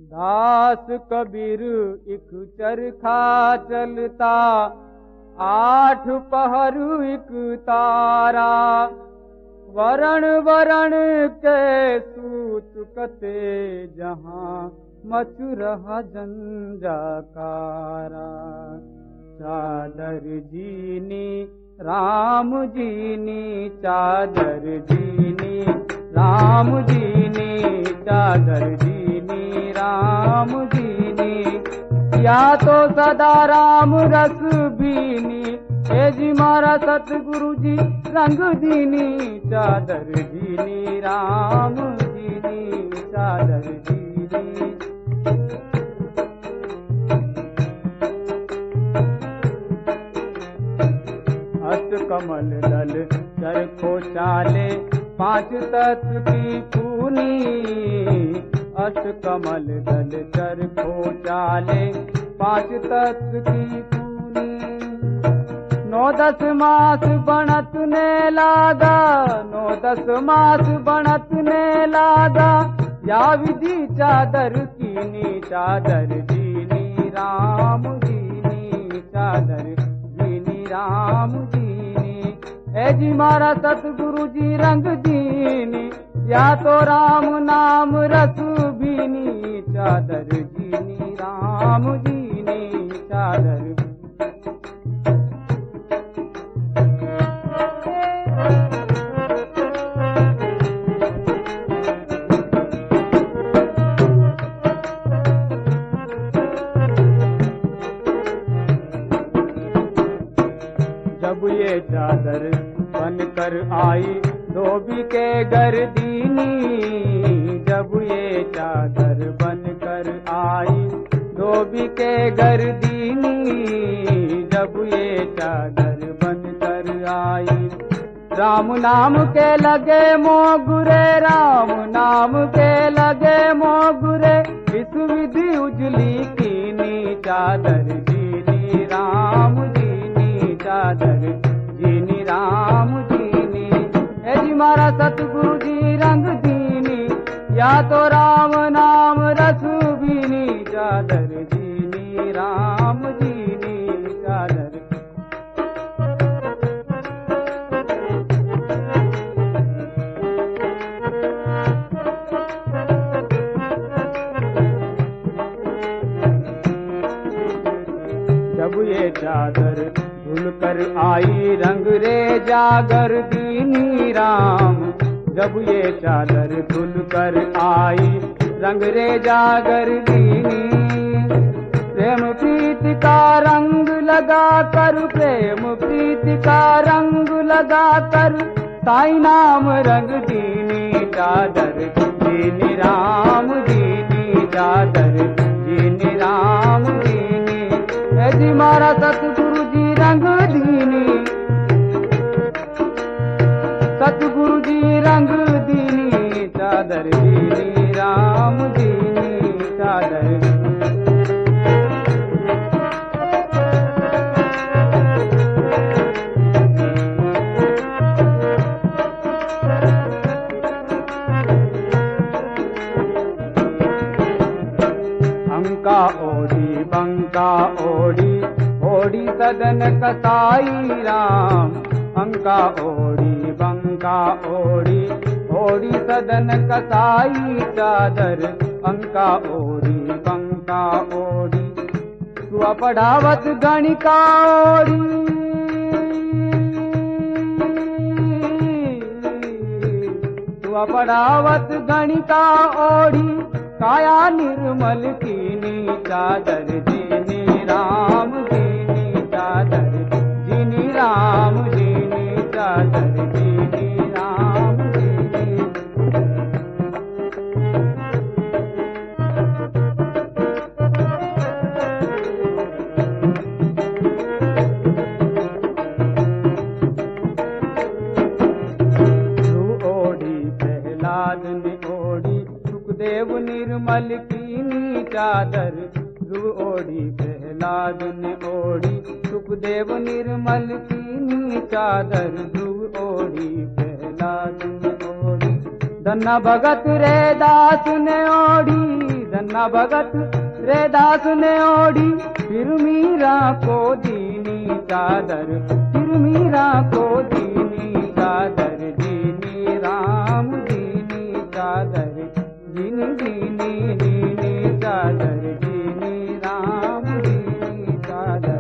दास कबीर इक चरखा चलता, 8 पहर इक तारा। वरण वरण के सूत कते, जहाँ मचु रहा जंजाकारा। चादर जीनी राम जीनी, चादर जीनी राम जीनी, चादर जीनी राम जीनी। या तो सदा राम रस बीनी, हे जी मारा सतगुरु जी रंग दीनी। चादर जीनी राम जीनी, चादर जीनी। अष्ट कमल दल चरखो चाले, 5 तत्व की पूनी। अष्ट कमल दल चरखो चाले, 5 तत्व की पूनी। 9-10 मास बनत ने लागा, 9-10 मास बनत ने लागा। या विधि चादर कीनी, चादर जीनी राम जीनी, चादर जीनी राम जीनी। ए जी मारा सतगुरु जी रंग दीनी, या तो राम नाम रस बीनी। चादर जीनी राम जीनी, चादर। जब ये चादर बनकर आई धोबी के गर्दीनी। जब ये चादर बनकर आई धोबी के गर्दीनी। जब ये चादर बनकर आई, राम नाम के लगे मोगुरे, राम नाम के लगे मोगुरे। इस विधि उजली कीनी, चादर जीनी राम जीनी, चादर जीनी राम जीनी। हे जी मारा सतगुरु जी रंग दीनी, या तो राम नाम रस बीनी। चादर जीनी राम जीनी, चादर। जब ये चादर धुलकर आई रंग रे जागर दीनी राम। जब ये चादर धुलकर आई रंग रे जागर दीनी। प्रेम प्रीति का रंग लगा कर, प्रेम प्रीति का रंग लगा कर। साई नाम रंग दीनी, चादर दीनी राम दीनी, चादर दीनी राम दीनी। है जी मारा सतगुरु जी रंग दीनी, सतगुरु जी रंग दीनी। चादर दीनी राम दीनी, चादर। अंका ओढ़ी बंका ओढ़ी, ओढ़ी सदन कसाई राम। अंका ओढ़ी बंका ओढ़ी, ओढ़ी सदन कसाई। चादर अंका ओढ़ी बंका ओढ़ी, सुआ पढ़ावत गणिका ओढ़ी। सुआ पढ़ावत गणिका ओढ़ी, काया निर्मल कीनी। चादर जीनी राम जीनी, चादर जीनी राम जीनी, चादर जीनी राम जीनी। तू ओढ़ी प्रहलाद ने ओढ़ी, सुखदेव निर्मल कीनी। चादर ध्रुव ओढ़ी प्रहलाद ने ओढ़ी, सुखदेव निर्मल कीनी। चादर ध्रुव ओढ़ी प्रहलाद ने ओढ़ी, धन्ना भगत रे दास ने ओढ़ी। धन्ना भगत रे दास ने ओढ़ी फिर मीरा को दीनी चादर, फिर मीरा को दीनी चादर, दीनी राम दीनी चादर, दीनी दीनी दीनी चादर, दीनी राम दीनी चादर।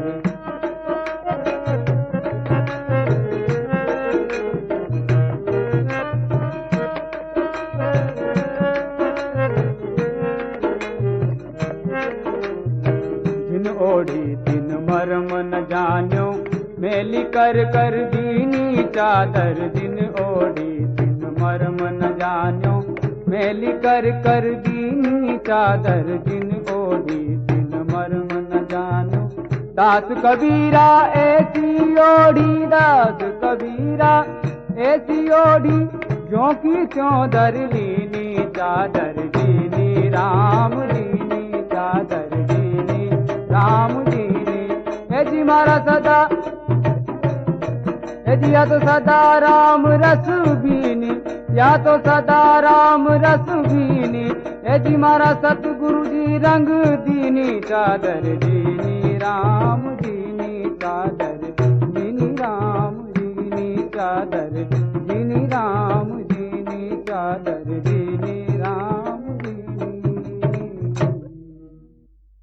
जिन ओढ़ी तिन मर्म न जान्यो, मेली कर कर दीनी चादर, जिन ओढ़ी तिन मर्म न जान्यो, मेली कर कर दीनी चादर, जिन ओढ़ी तिन मर्म न जान्यो। दास कबीरा ऐसी ओढ़ी, दास कबीरा ऐसी ओढ़ी, ज्यों की त्यों धर लीनी चादर, दीनी राम दीनी चादर, दीनी राम दीनी। हे जी मारा सदा, हे जी या तो सदा राम रस बीनी, या तो सदा राम रस बीनी। हे जी मारा सतगुरु जी रंग दीनी चादर, दीनी राम दीनी चादर, दीनी राम दीनी चादर, दीनी राम